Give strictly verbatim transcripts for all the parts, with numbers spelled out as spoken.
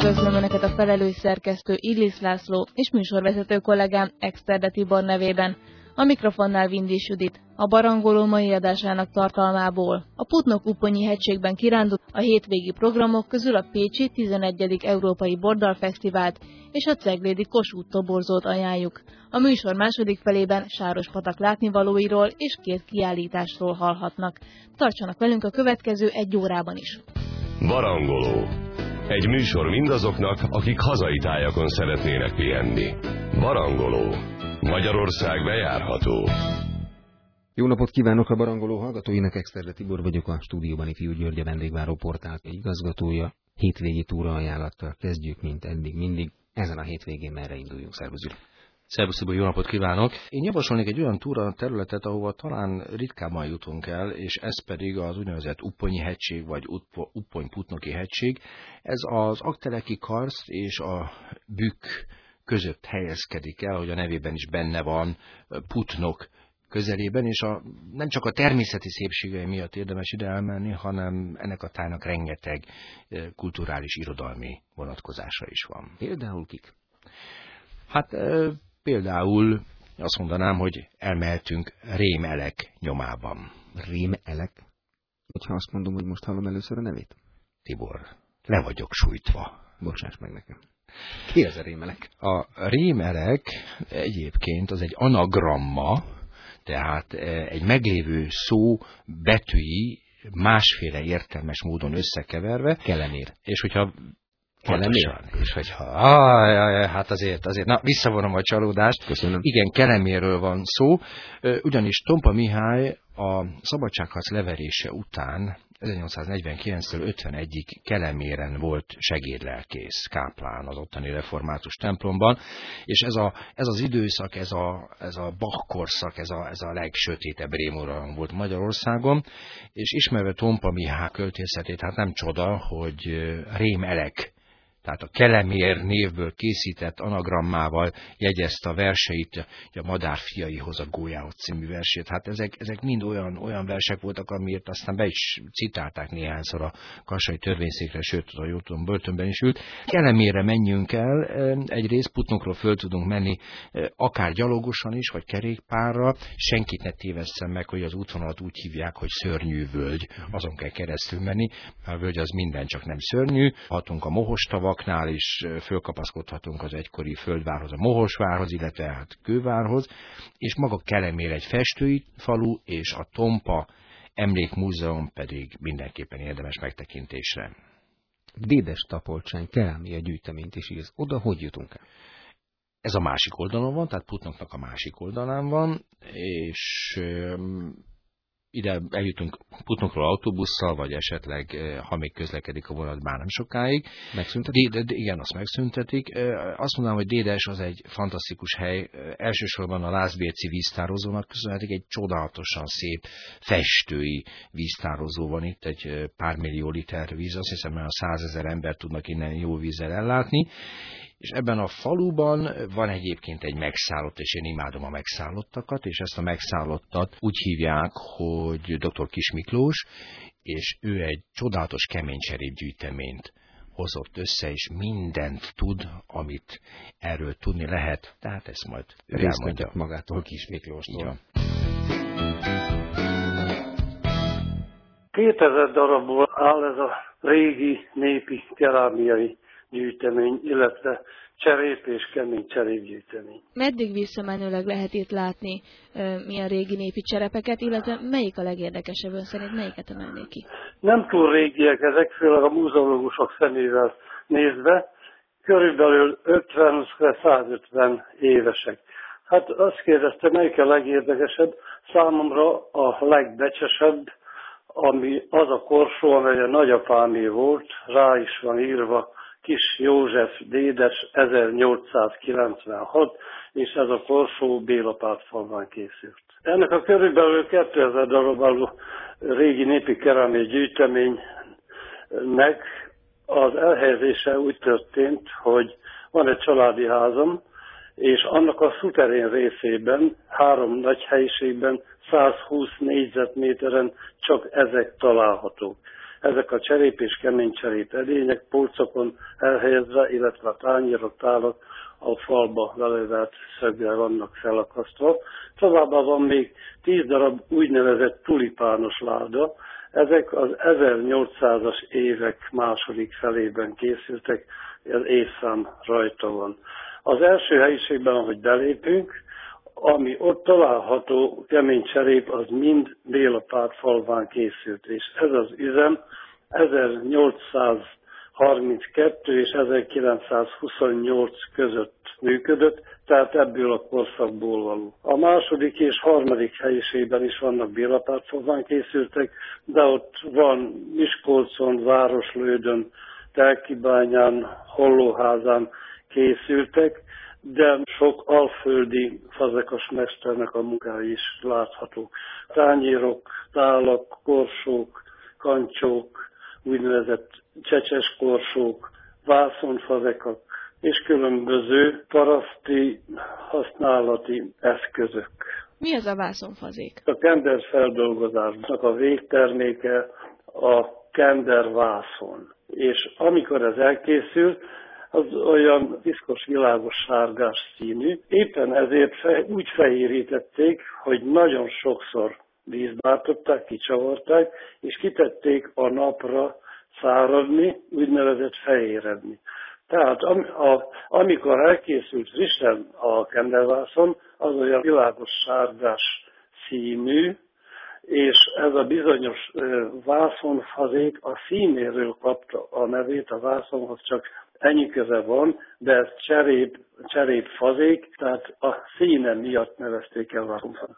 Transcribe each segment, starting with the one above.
Üdvözlöm Önöket a felelős szerkesztő Illis László és műsorvezető kollégám Exterde Tibor nevében. A mikrofonnál Vindis Judit. A Barangoló mai adásának tartalmából: a Putnok-Uponyi hegységben kirándult, a hétvégi programok közül a pécsi tizenegyedik Európai Bordalfesztivált és a ceglédi Kossuth toborzót ajánljuk. A műsor második felében Sárospatak látnivalóiról és két kiállításról hallhatnak. Tartsanak velünk a következő egy órában is. Barangoló. Egy műsor mindazoknak, akik hazai tájakon szeretnének pihenni. Barangoló. Magyarország bejárható. Jó napot kívánok a Barangoló hallgatóinak, Exterde Tibor vagyok, a stúdióban Ifjú György, a vendégváró portál igazgatója. Hétvégi túra ajánlattal kezdjük, mint eddig mindig. Ezen a hétvégén merre induljunk? Szervusz Gyuri! Szervusz Tibor, jó napot kívánok! Én javasolnék egy olyan túra területet, ahova talán ritkábban jutunk el, és ez pedig az úgynevezett Uponyi hegység, vagy Upony-Putnoki hegység. Ez az Aggteleki karszt és a Bükk között helyezkedik el, hogy a nevében is benne van, Putnok közelében, és a, nem csak a természeti szépségei miatt érdemes ide elmenni, hanem ennek a tájnak rengeteg kulturális, irodalmi vonatkozása is van. Például kik? Hát e, például azt mondanám, hogy elmehetünk Rémelek nyomában. Rémelek? Hogyha azt mondom, hogy most hallom először a nevét? Tibor, le vagyok sújtva. Bocsáss meg nekem. Ki ez a Rémelek? A Rémelek egyébként az egy anagramma, tehát egy meglévő szó betűi másféle értelmes módon összekeverve. Kelemér. És hogyha Kelemér? És hogyha, áj, áj, hát azért, azért, na, visszavonom a csalódást. Köszönöm. Igen, Kelemérről van szó, ugyanis Tompa Mihály a szabadságharc leverése után ezernyolcszáznegyvenkilenctől ötvenegyig Keleméren volt segédlelkész, káplán az ottani református templomban, és ez, a, ez az időszak, ez a, ez a Bach korszak, ez a, ez a legsötétebb rémuralom volt Magyarországon, és ismerve Tompa Mihály költészetét, hát nem csoda, hogy Rémelek, tehát a Kelemér névből készített anagrammával jegyezte a verseit, a Madár fiaihoz a Gólyához című versét. Hát ezek, ezek mind olyan, olyan versek voltak, amiért aztán be is citálták néhányszor a kassai törvényszékre, sőt, a jól tudom, börtönben is ült. Kelemérre menjünk el, egyrészt Putnokról föl tudunk menni, akár gyalogosan is, vagy kerékpárra. Senkit ne tévesszen meg, hogy az útvonalat úgy hívják, hogy Szörnyű völgy, azon kell keresztül menni. A völgy az minden, csak nem szörnyű. Hatunk a Mohos vaknál is fölkapaszkodhatunk az egykori földvárhoz, a Mohosvárhoz, illetve hát Kővárhoz, és maga Kelemér egy festői falu, és a Tompa Emlékmúzeum pedig mindenképpen érdemes megtekintésre. Dédes-Tapolcsány kerámia gyűjteményt is írsz. Oda hogy jutunk el? Ez a másik oldalon van, tehát Putnoknak a másik oldalán van, és ide eljutunk Putnokról autóbusszal, vagy esetleg, ha még közlekedik a vonat, bár nem sokáig. Megszüntetik? De, de, igen, azt megszüntetik. Azt mondanám, hogy Dédes az egy fantasztikus hely, elsősorban a Lászbérci víztározónak köszönhetik, egy csodálatosan szép festői víztározó van itt, egy pár millió liter víz, azt hiszem, hogy a százezer ember tudnak innen jó vízzel ellátni. És ebben a faluban van egyébként egy megszállott, és én imádom a megszállottakat, és ezt a megszállottat úgy hívják, hogy doktor Kis Miklós, és ő egy csodálatos keménycserépgyűjteményt hozott össze, és mindent tud, amit erről tudni lehet. Tehát ezt majd ő elmondja magától Kis Miklóstól. kétezer darabból áll ez a régi népi kerámiai gyűjtemény, illetve cserép és kemény cserépgyűjtemény. Meddig visszamenőleg lehet itt látni uh, milyen régi népi cserepeket, illetve melyik a legérdekesebb ön szerint, melyiket emelnék ki? Nem túl régiek ezek, főleg a múzeológusok szemével nézve, körülbelül ötven-százötven évesek. Hát azt kérdezte, melyik a legérdekesebb? Számomra a legbecsesebb, ami az a korsó, amely a nagyapámé volt, rá is van írva Kis József Dédes ezernyolcszázkilencvenhat, és ez a korsó Bélapátfalván készült. Ennek a körülbelül kétezer darabáló régi népi kerámiai gyűjteménynek az elhelyezése úgy történt, hogy van egy családi házam, és annak a szuterén részében, három nagy helyiségben, százhúsz négyzetméteren csak ezek találhatók. Ezek a cserép és kemény cserép edények polcokon elhelyezve, illetve a tányérok, tálak a falba belevelt szöggel vannak felakasztva. Továbbá van még tíz darab úgynevezett tulipános láda. Ezek az ezernyolcszázas évek második felében készültek, az évszám rajta van. Az első helyiségben, ahogy belépünk, ami ott található kemény cserép, az mind Béla Pát falván készült, és ez az üzem ezernyolcszázharminckettő és ezerkilencszázhuszonnyolc között működött, tehát ebből a korszakból való. A második és harmadik helyiségben is vannak Béla Pát falván készültek, de ott van Miskolcon, Városlődön, Telkibányán, Hollóházán készültek, de sok alföldi fazekas mesternek a munkái is láthatók. Tányérok, tálak, korsók, kancsók, úgynevezett csecses korsók, vászonfazekak és különböző paraszti használati eszközök. Mi ez a vászonfazék? A kenderfeldolgozásnak a végterméke a kendervászon. És amikor ez elkészül, az olyan piszkos, világos sárgás színű. Éppen ezért fe, úgy fehérítették, hogy nagyon sokszor vízbe ártották, kicsavarták, és kitették a napra száradni, úgynevezett fehéredni. Tehát am, a, amikor elkészült frissen a kendervászon, az olyan világos sárgás színű, és ez a bizonyos vászonfazék a színéről kapta a nevét, a vászonhoz csak ennyi köze van, de ez cserép, cserépfazék, tehát a színe miatt nevezték el vászonfazék.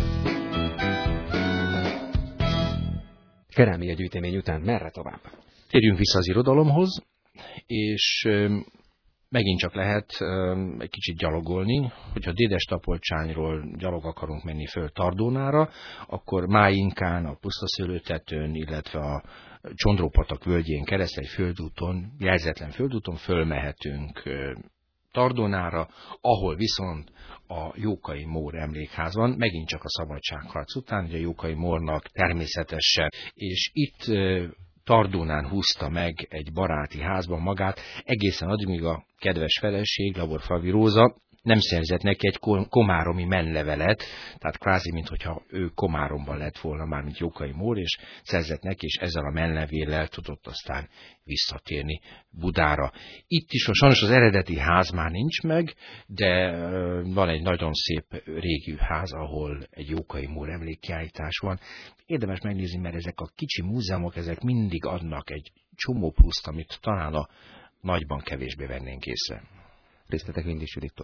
Kerámia gyűjtemény után merre tovább? Térjünk vissza az irodalomhoz, és megint csak lehet egy kicsit gyalogolni, hogyha Dédes-Tapolcsányról gyalog akarunk menni föl Tardónára, akkor Máinkán, a Pusztaszőlőtetőn, illetve a Csondrópatak völgyén keresztül egy földúton, jelzetlen földúton fölmehetünk Tardónára, ahol viszont a Jókai Mór emlékház van, megint csak a szabadságharc után, ugye a Jókai Mórnak természetesen, és itt Tardónán húzta meg egy baráti házban magát, egészen addig, míg a kedves feleség, Laborfalvi Róza nem szerzett neki egy komáromi menlevelet, tehát kvázi, mintha ő Komáromban lett volna már, mint Jókai Mór, és szerzett neki, és ezzel a menlevéllel tudott aztán visszatérni Budára. Itt is sajnos az eredeti ház már nincs meg, de van egy nagyon szép régi ház, ahol egy Jókai Mór emlékkiállítás van. Érdemes megnézni, mert ezek a kicsi múzeumok, ezek mindig adnak egy csomó pluszt, amit talán a nagyban kevésbé vennénk észre. Részletek Vindis Judittól.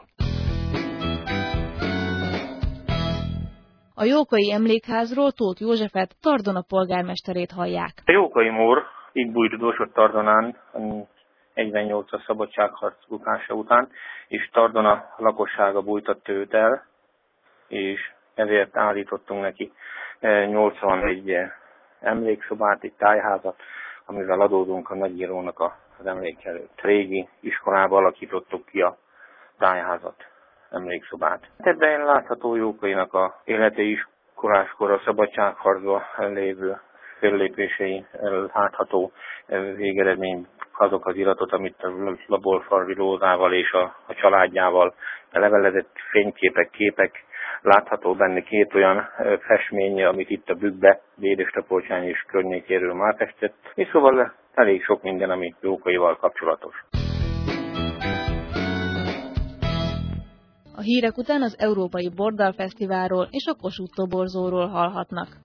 A Jókai Emlékházról Tóth Józsefet, Tardona polgármesterét hallják. A Jókai Mór itt bújtódott Tardonán egyvennyolcas szabadságharc bukása után, és Tardona lakossága bújtatta őt el, és ezért állítottunk neki nyolcvanegy emlékszobát, egy tájházat, amivel adódunk a nagyírónak az emlék előtt. Régi iskolába alakítottuk ki a tájházat, emlékszobát. Ebben látható Jókainak a életi iskoláskor a szabadságharcban lévő fellépései látható végeredmény, azok az iratot, amit a Laborfalvi Rózával és a, a családjával levelezett fényképek, képek, látható benne két olyan festmény, amit itt a bükkbe, Dédes-Tapolcsány és környékéről már festett, és szóval elég sok minden, ami Jókaival kapcsolatos. A hírek után az Európai Bordalfesztiválról és a Kossuth toborzóról hallhatnak.